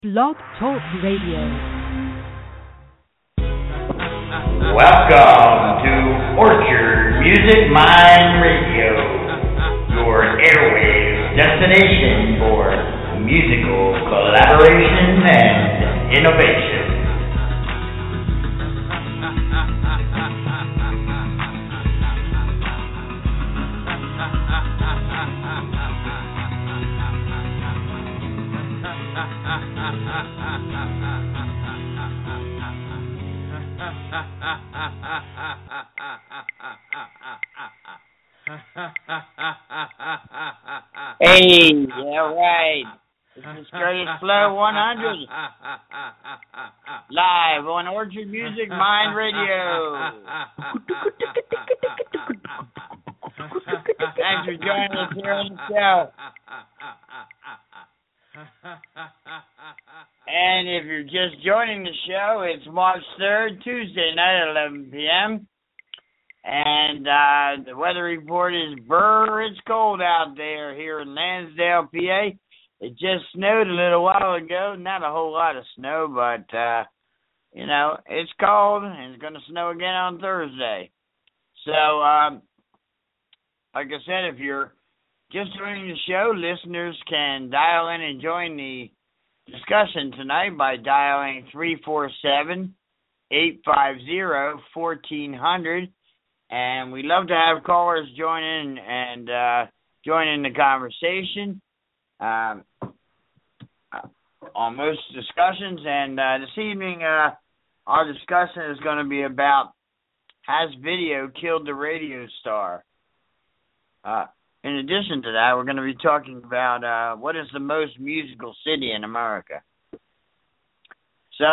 Blog Talk Radio. Welcome to Orchard Music Mind Radio, your airwaves destination for musical collaboration and innovation. Hey, yeah, right. This is Curtis Flow 100, live on Orchard Music Mind Radio. Thanks for joining us here on the show. And if you're just joining the show, it's March 3rd, Tuesday night at 11 p.m. And the weather report is it's cold out there here in Lansdale, PA. It just snowed a little while ago. Not a whole lot of snow, but, it's cold and it's going to snow again on Thursday. So, like I said, if you're just joining the show, listeners can dial in and join the discussion tonight by dialing 347-850-1400. And we love to have callers join in and join in the conversation on most discussions. And this evening, our discussion is going to be about, has video killed the radio star? In addition to that, we're going to be talking about what is the most musical city in America. So,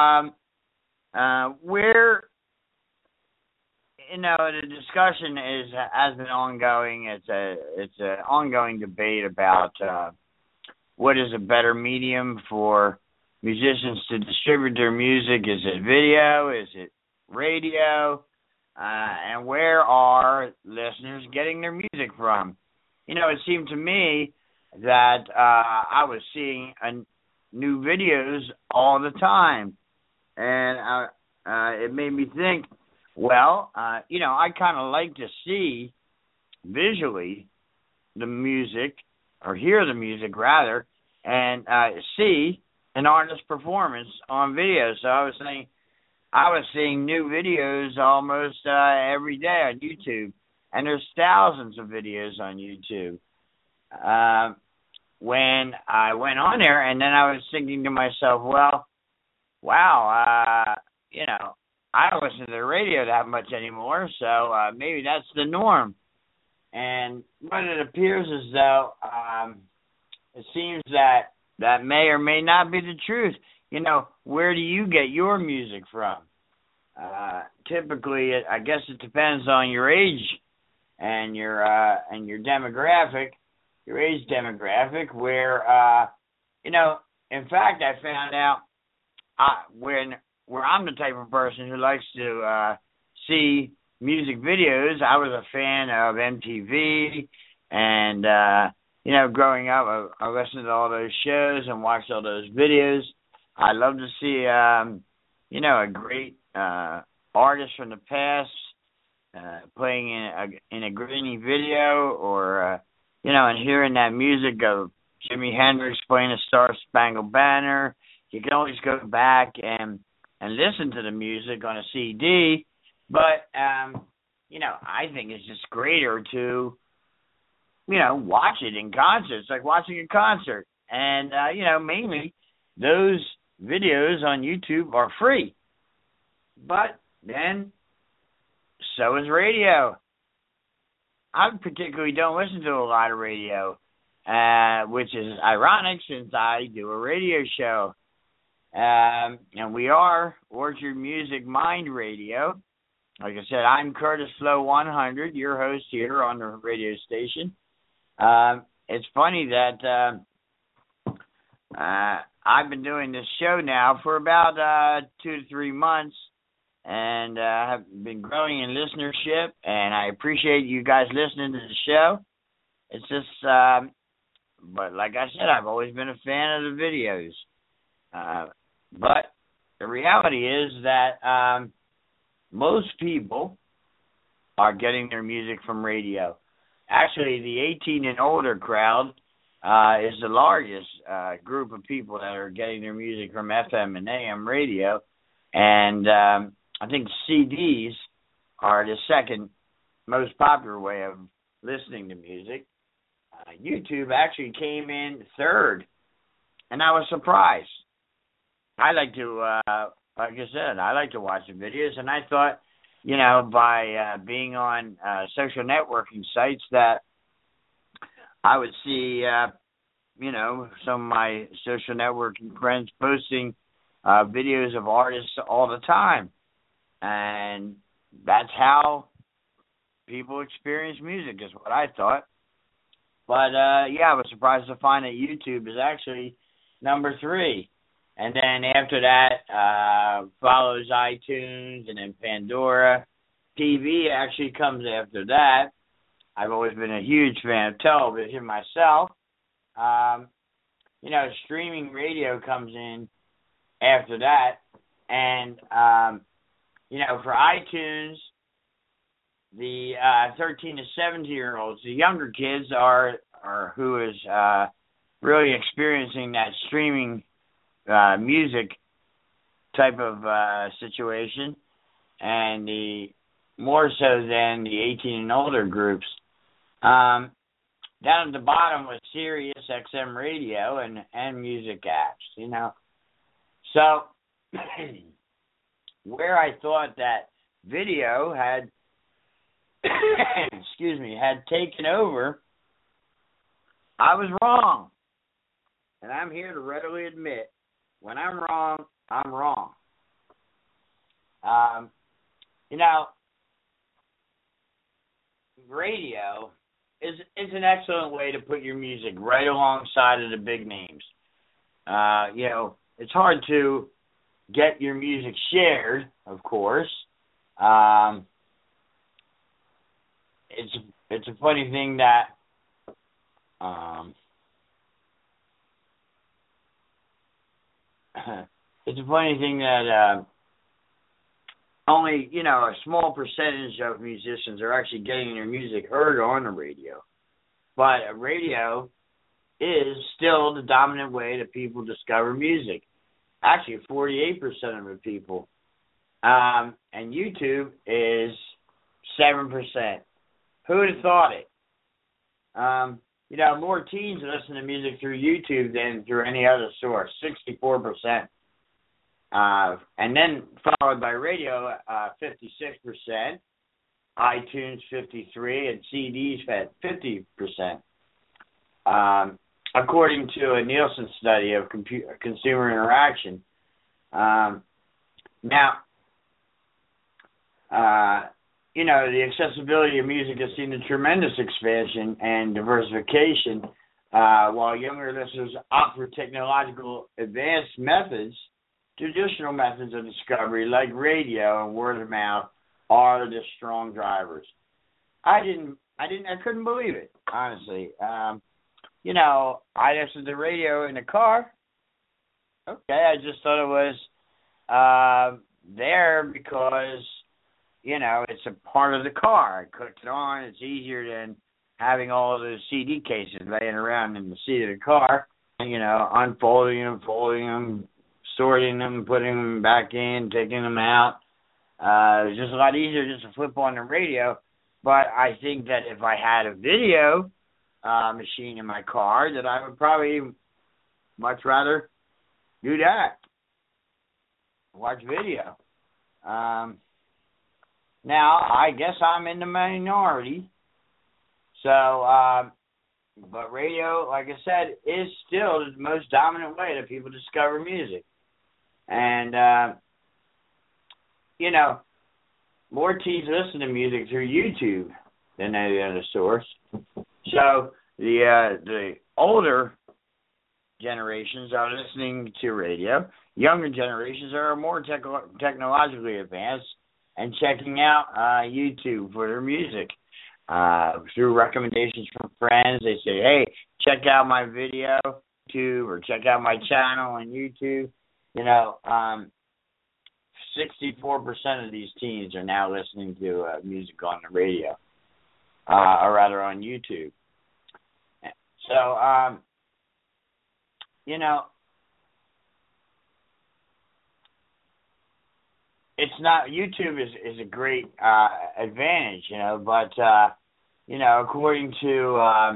the discussion has been ongoing. It's an ongoing debate about what is a better medium for musicians to distribute their music. Is it video? Is it radio? And where are listeners getting their music from? It seemed to me that I was seeing new videos all the time, and it made me think, well, I kind of like to see visually the music, or hear the music rather, and see an artist's performance on video. So I was seeing new videos almost every day on YouTube, and there's thousands of videos on YouTube. When I went on there, and then I was thinking to myself, well, wow, I don't listen to the radio that much anymore, so maybe that's the norm. And but it appears as though it seems that may or may not be the truth. Where do you get your music from? Typically, I guess it depends on your age and your demographic, your age demographic. Where in fact, I found out where I'm the type of person who likes to see music videos. I was a fan of MTV, and growing up, I listened to all those shows and watched all those videos. I love to see a great artist from the past playing in a grainy video, or and hearing that music of Jimi Hendrix playing a Star Spangled Banner. You can always go back and listen to the music on a CD, but I think it's just greater to watch it in concert. It's like watching a concert, and mainly those videos on YouTube are free, but then so is radio. I particularly don't listen to a lot of radio, which is ironic since I do a radio show. And we are Orchard Music Mind Radio. Like I said, I'm Curtis Flow 100, your host here on the radio station. It's funny that I've been doing this show now for about 2 to 3 months, and have been growing in listenership, and I appreciate you guys listening to the show. It's just, but like I said, I've always been a fan of the videos. reality is that most people are getting their music from radio. Actually, the 18 and older crowd is the largest group of people that are getting their music from FM and AM radio. And I think CDs are the second most popular way of listening to music. YouTube actually came in third, and I was surprised. I like to, like I said, I like to watch the videos, and I thought, you know, by being on social networking sites that I would see, you know, some of my social networking friends posting videos of artists all the time. And that's how people experience music, is what I thought. But, yeah, I was surprised to find that YouTube is actually number 3. And then after that follows iTunes and then Pandora. TV actually comes after that. I've always been a huge fan of television myself. You know, streaming radio comes in after that. And, you know, for iTunes, the 13 to 17-year-olds, the younger kids are who is really experiencing that streaming music type of situation, and the more so than the 18 and older groups. Down at the bottom was Sirius XM radio and music apps, you know. So where I thought that video had had taken over, I was wrong. And I'm here to readily admit, when I'm wrong, I'm wrong. You know, radio is an excellent way to put your music right alongside of the big names. You know, it's hard to get your music shared, of course. It's a funny thing that only, you know, a small percentage of musicians are actually getting their music heard on the radio. But radio is still the dominant way that people discover music. Actually, 48% of the people. And YouTube is 7%. Who would have thought it? You know, more teens listen to music through YouTube than through any other source, 64%. And then followed by radio, 56%, iTunes 53%, and CDs at 50%. According to a Nielsen study of consumer interaction. You know, the accessibility of music has seen a tremendous expansion and diversification, while younger listeners opt for technological advanced methods. Traditional methods of discovery, like radio and word of mouth, are the strong drivers. I couldn't believe it, honestly. You know, I listened to radio in the car. Okay, I just thought it was there because, you know, it's a part of the car. I clicked it on. It's easier than having all of those CD cases laying around in the seat of the car, you know, unfolding them, folding them, sorting them, putting them back in, taking them out. It was just a lot easier just to flip on the radio. But I think that if I had a video machine in my car, that I would probably much rather do that. Watch video. Now, I guess I'm in the minority. So, but radio, like I said, is still the most dominant way that people discover music. And, you know, more teens listen to music through YouTube than any other source. So the older generations are listening to radio. Younger generations are more technologically advanced and checking out YouTube for their music. Through recommendations from friends, they say, hey, check out my video on YouTube or check out my channel on YouTube. You know, 64% of these teens are now listening to music on the radio, or rather on YouTube. So, you know, it's not, YouTube is a great advantage, you know, but you know, according to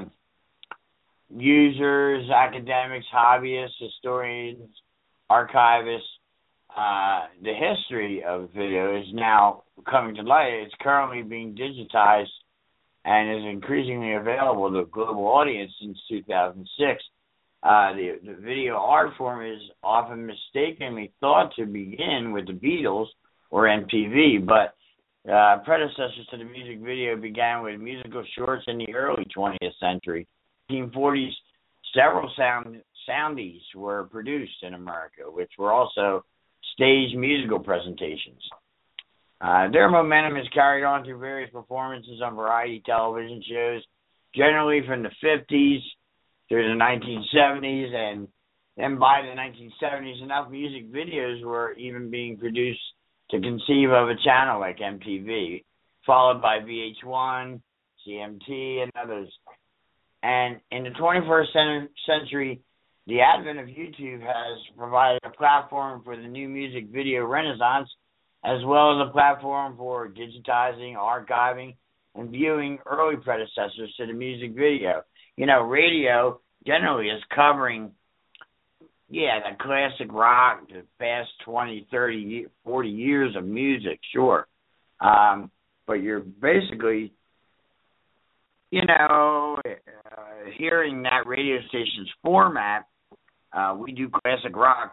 users, academics, hobbyists, historians, archivists, the history of video is now coming to light. It's currently being digitized and is increasingly available to a global audience since 2006. The video art form is often mistakenly thought to begin with the Beatles or MTV, but predecessors to the music video began with musical shorts in the early 20th century. 1940s, several soundies were produced in America, which were also staged musical presentations. Their momentum is carried on through various performances on variety television shows, generally from the 50s through the 1970s, and then by the 1970s, enough music videos were even being produced to conceive of a channel like MTV, followed by VH1, CMT, and others. And in the 21st century, the advent of YouTube has provided a platform for the new music video renaissance, as well as a platform for digitizing, archiving, and viewing early predecessors to the music video. You know, radio generally is covering, the classic rock, the past 20, 30, 40 years of music, sure. But you're basically, you know, hearing that radio station's format. We do classic rock.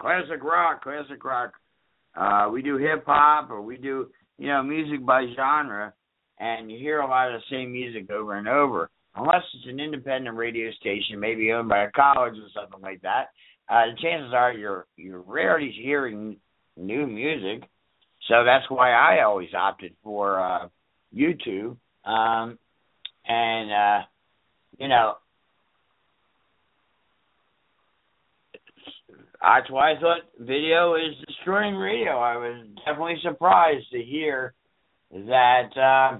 We do hip-hop, or we do, you know, music by genre, and you hear a lot of the same music over and over. Unless it's an independent radio station, maybe owned by a college or something like that, the chances are you're rarely hearing new music. So that's why I always opted for YouTube. You know, that's why I thought video is destroying radio. I was definitely surprised to hear that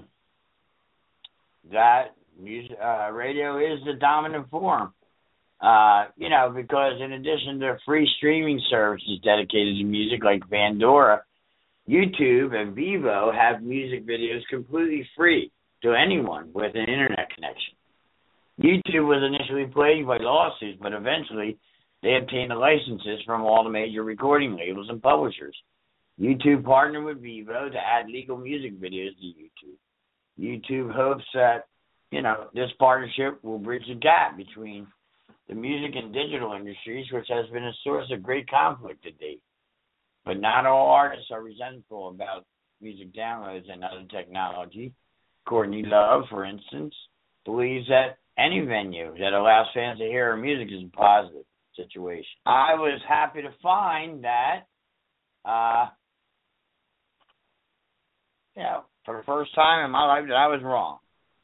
radio is the dominant form. You know, because in addition to free streaming services dedicated to music like Pandora, YouTube and Vevo have music videos completely free to anyone with an internet connection. YouTube was initially plagued by lawsuits, but eventually they obtained the licenses from all the major recording labels and publishers. YouTube partnered with Vevo to add legal music videos to YouTube. YouTube hopes that, you know, this partnership will bridge the gap between the music and digital industries, which has been a source of great conflict to date. But not all artists are resentful about music downloads and other technology. Courtney Love, for instance, believes that any venue that allows fans to hear her music is a positive situation. I was happy to find that, for the first time in my life, that I was wrong.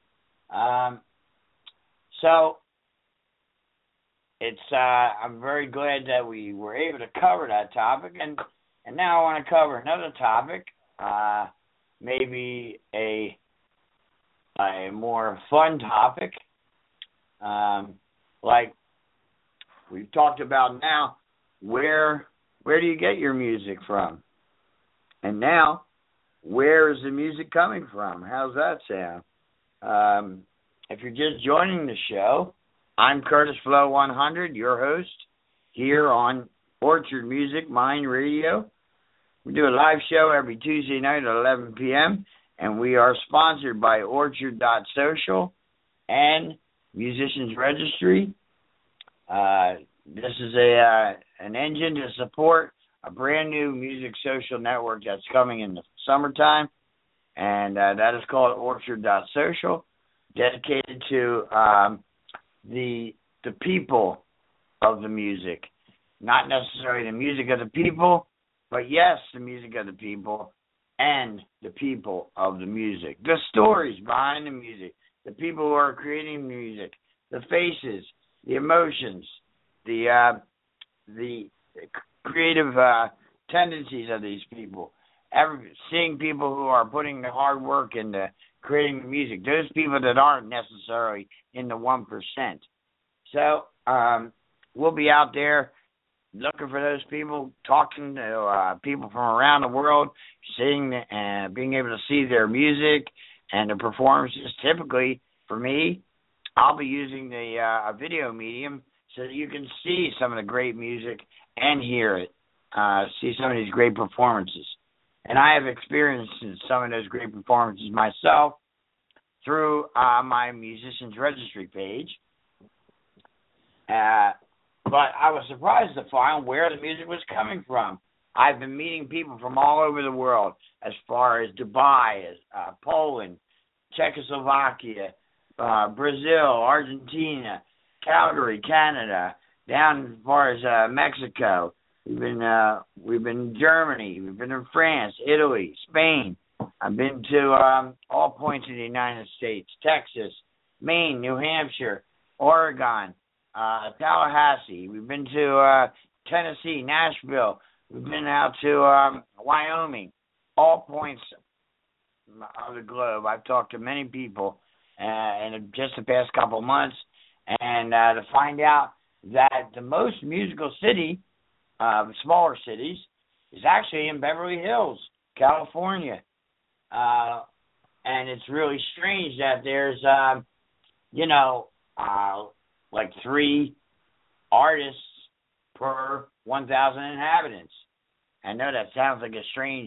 So it's I'm very glad that we were able to cover that topic, and now I want to cover another topic, maybe a more fun topic, like we've talked about now. Where do you get your music from? And now, where is the music coming from? How's that sound? If you're just joining the show, I'm Curtis Flow 100, your host, here on Orchard Music Mind Radio. We do a live show every Tuesday night at 11 p.m., and we are sponsored by Orchard.social and Musicians Registry. This is an engine to support a brand new music social network that's coming in the summertime, and that is called Orchard.social, dedicated to the people of the music. Not necessarily the music of the people, but yes, the music of the people and the people of the music. The stories behind the music, the people who are creating the music, the faces, the emotions, the creative tendencies of these people. seeing people who are putting the hard work into creating the music, those people that aren't necessarily in the 1%. So we'll be out there looking for those people, talking to people from around the world, seeing and being able to see their music and the performances. Typically, for me, I'll be using the video medium so that you can see some of the great music and hear it, see some of these great performances. And I have experienced some of those great performances myself through my Musicians Registry page. But I was surprised to find where the music was coming from. I've been meeting people from all over the world, as far as Dubai, as Poland, Czechoslovakia, Brazil, Argentina, Calgary, Canada, down as far as Mexico. We've been in Germany. We've been in France, Italy, Spain. I've been to all points in the United States: Texas, Maine, New Hampshire, Oregon, Tallahassee. We've been to Tennessee, Nashville. We've been out to Wyoming. All points of the globe. I've talked to many people in just the past couple of months, and to find out that the most musical city, smaller cities, is actually in Beverly Hills, California. And it's really strange that there's, like 3 artists per 1,000 inhabitants. I know that sounds like a strange,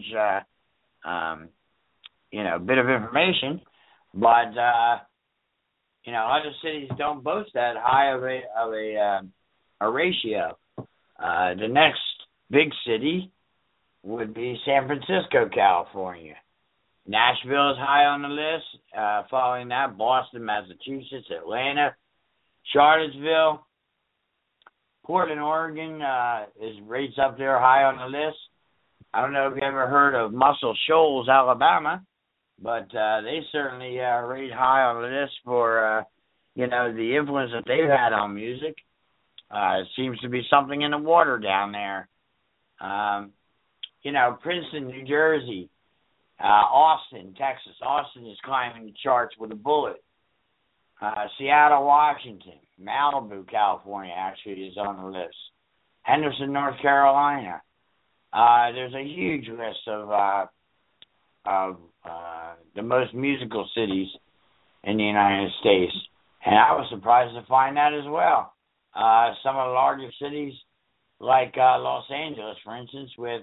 bit of information, but other cities don't boast that high of a ratio. The next big city would be San Francisco, California. Nashville is high on the list. Following that, Boston, Massachusetts, Atlanta, Charlottesville, Portland, Oregon is rates up there high on the list. I don't know if you ever heard of Muscle Shoals, Alabama, but they certainly rate high on the list for the influence that they've had on music. It seems to be something in the water down there. Princeton, New Jersey, Austin, Texas. Austin is climbing the charts with a bullet. Seattle, Washington, Malibu, California actually is on the list. Henderson, North Carolina. There's a huge list of the most musical cities in the United States, and I was surprised to find that as well. Some of the larger cities, like Los Angeles, for instance, with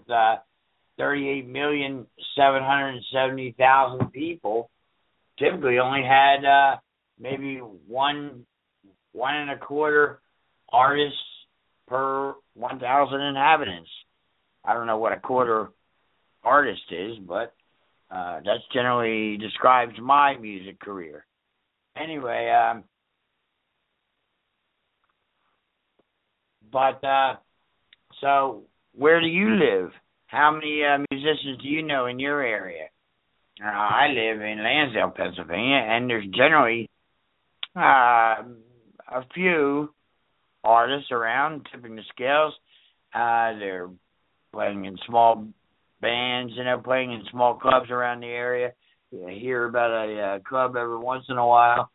38,770,000 people, typically only had maybe one and a quarter artists per 1,000 inhabitants. I don't know what a quarter artist is, but that generally describes my music career. Anyway, so where do you live? How many musicians do you know in your area? I live in Lansdale, Pennsylvania, and there's generally a few artists around tipping the scales. They're playing in small bands, playing in small clubs around the area. You hear about a club every once in a while.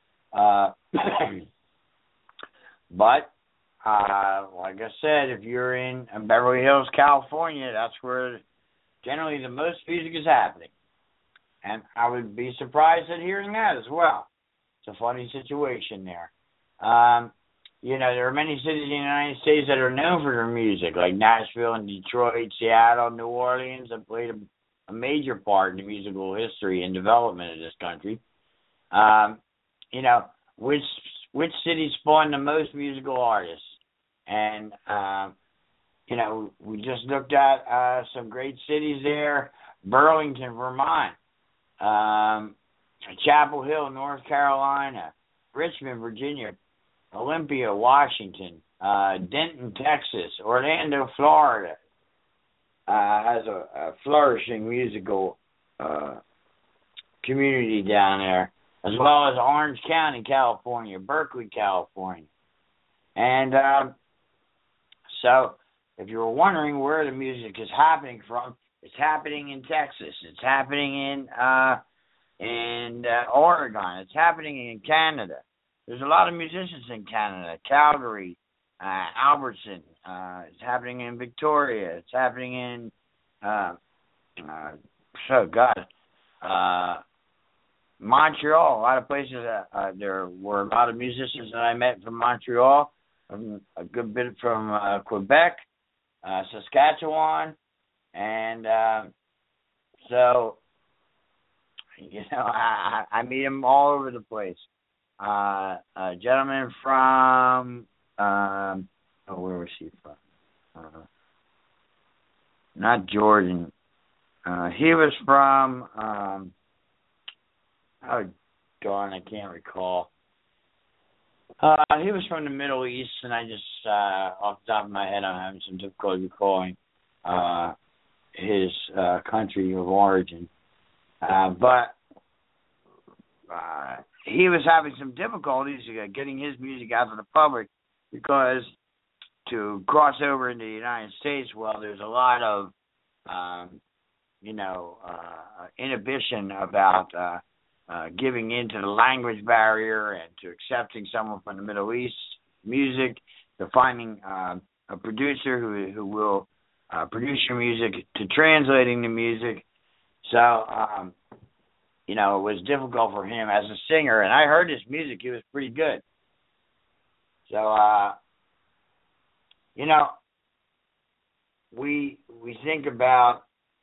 But like I said, if you're in Beverly Hills, California, that's where generally the most music is happening. And I would be surprised at hearing that as well. It's a funny situation there. There are many cities in the United States that are known for their music, like Nashville and Detroit, Seattle, New Orleans, that played a major part in the musical history and development of this country. Which city spawned the most musical artists? And, we just looked at some great cities there. Burlington, Vermont. Chapel Hill, North Carolina. Richmond, Virginia. Olympia, Washington. Denton, Texas. Orlando, Florida. Has a flourishing musical community down there, as well as Orange County, California, Berkeley, California. And so if you were wondering where the music is happening from, It's happening in Texas. It's happening in Oregon. It's happening in Canada. There's a lot of musicians in Canada. Calgary, Albertson. It's happening in Victoria. It's happening in Montreal. A lot of places. There were a lot of musicians that I met from Montreal. A good bit from Quebec, Saskatchewan, and so I meet them all over the place. A gentleman from where was he from? Not Jordan. He was from oh darn, I can't recall. He was from the Middle East, and I just off the top of my head, I'm having some difficulty recalling his country of origin. But he was having some difficulties getting his music out to the public because to cross over into the United States, well, there's a lot of, inhibition about giving in to the language barrier and to accepting someone from the Middle East music, to finding a producer who will produce your music, to translating the music. So, it was difficult for him as a singer, and I heard his music. He was pretty good. So, we think about,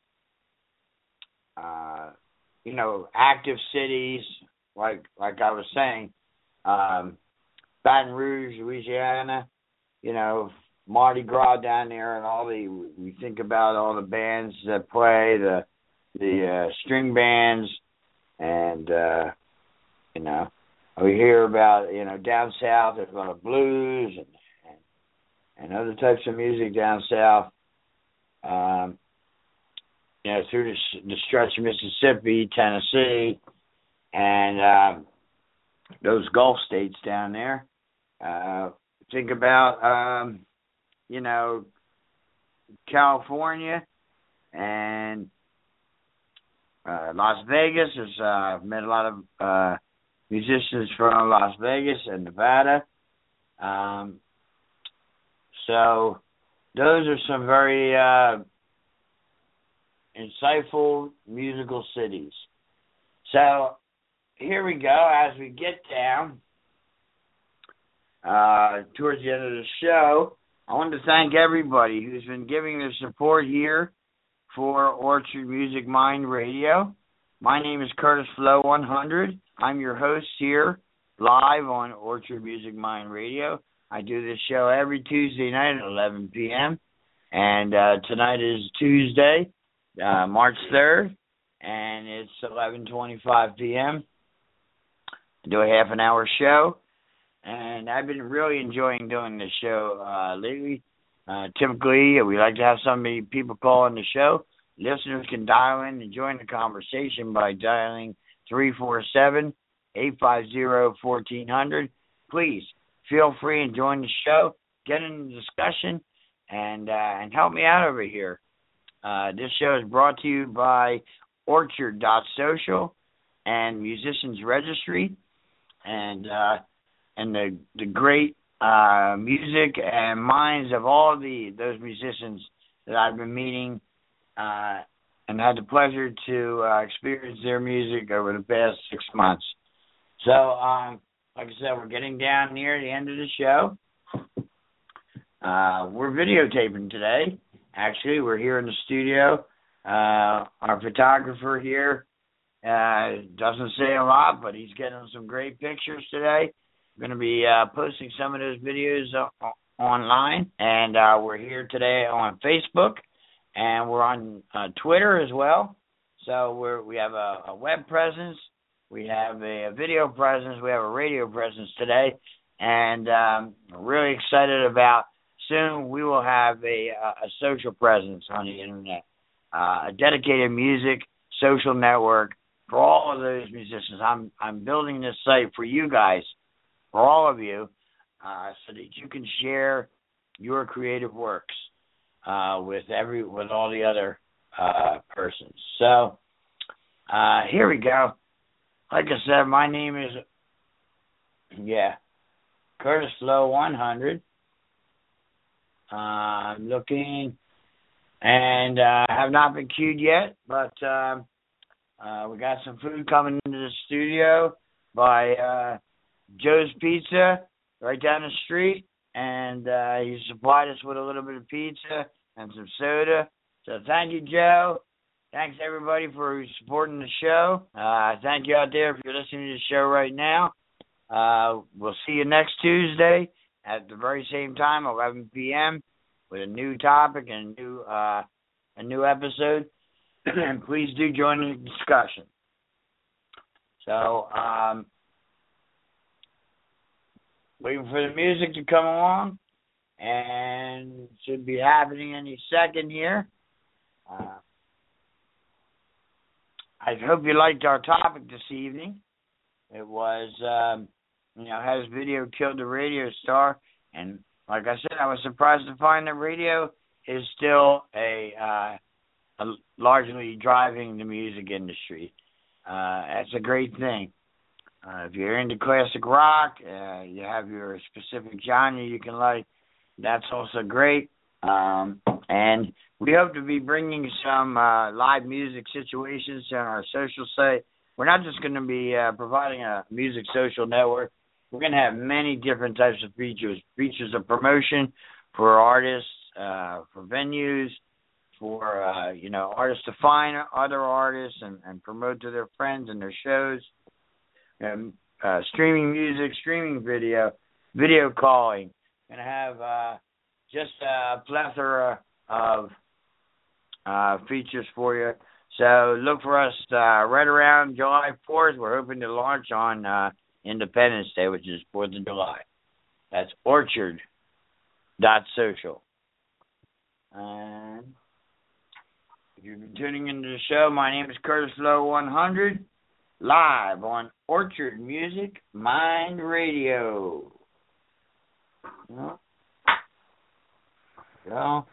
active cities, like I was saying, Baton Rouge, Louisiana, Mardi Gras down there, and we think about all the bands that play, the string bands, and, we hear about, down south, there's a lot of blues and other types of music down south. Through the stretch of Mississippi, Tennessee, and those Gulf states down there. Think about, California and Las Vegas. I've met a lot of musicians from Las Vegas and Nevada. So those are some very insightful musical cities. So here we go. As we get down towards the end of the show, I want to thank everybody who's been giving their support here for Orchard Music Mind Radio. My name is Curtis Flow 100. I'm your host here live on Orchard Music Mind Radio. I do this show every Tuesday night at 11 p.m. And tonight is Tuesday, March 3rd, and it's 11:25 p.m. I do a half an hour show, and I've been really enjoying doing this show lately. Typically, we like to have so many people call on the show. Listeners can dial in and join the conversation by dialing 347-850-1400. Please feel free and join the show, get in the discussion, and help me out over here. This show is brought to you by Orchard.social and Musicians Registry, and the great music and minds of all those musicians that I've been meeting and had the pleasure to experience their music over the past 6 months. So, like I said, we're getting down near the end of the show. We're videotaping today. Actually, we're here in the studio. Our photographer here doesn't say a lot, but he's getting some great pictures today. We're going to be posting some of those videos online, and we're here today on Facebook, and we're on Twitter as well. So we have a web presence, we have a video presence, we have a radio presence today, and we're really excited about soon we will have a social presence on the internet, a dedicated music social network for all of those musicians. I'm building this site for you guys, for all of you, so that you can share your creative works with all the other persons. So here we go. Like I said, my name is Curtis Flow 100. I'm looking and have not been queued yet, but we got some food coming into the studio by Joe's Pizza right down the street, and he supplied us with a little bit of pizza and some soda. So thank you, Joe. Thanks, everybody, for supporting the show. Thank you out there if you're listening to the show right now. We'll see you next Tuesday at the very same time, 11 p.m., with a new topic and a new episode. And please do join the discussion. So, waiting for the music to come along, and it should be happening any second here. I hope you liked our topic this evening. It was, has video killed the radio star? And like I said, I was surprised to find that radio is still a largely driving the music industry. That's a great thing. If you're into classic rock, you have your specific genre you can like. That's also great. And we hope to be bringing some live music situations on our social site. We're not just going to be providing a music social network. We're going to have many different types of features. Features of promotion for artists, for venues, for, artists to find other artists and promote to their friends and their shows. Streaming music, streaming video, video calling. Going to have just a plethora of features for you. So look for us right around July 4th. We're hoping to launch on Independence Day, which is 4th of July. That's orchard.social. And if you've been tuning into the show, my name is Curtis Flow 100, live on Orchard Music Mind Radio. Well,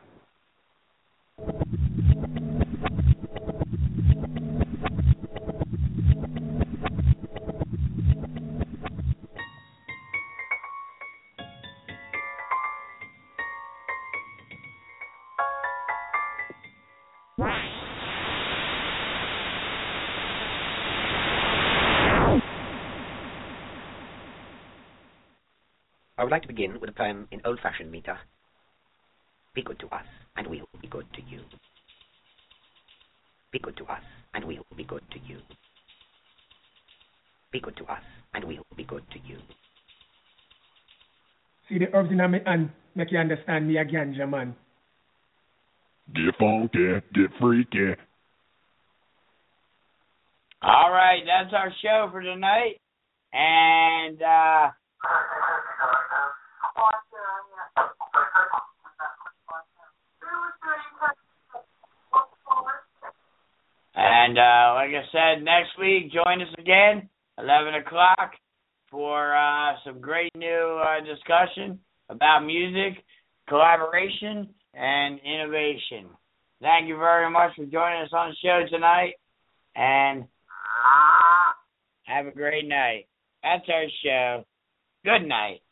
I would like to begin with a poem in old-fashioned meter. Be good to us, and we'll be good to you. Be good to us, and we'll be good to you. Be good to us, and we'll be good to you. See the herbs in my hand, make you understand me a ganja man. Get funky, get freaky. All right, that's our show for tonight. And like I said, next week, join us again, 11 o'clock, for some great new discussion about music, collaboration, and innovation. Thank you very much for joining us on the show tonight, and have a great night. That's our show. Good night.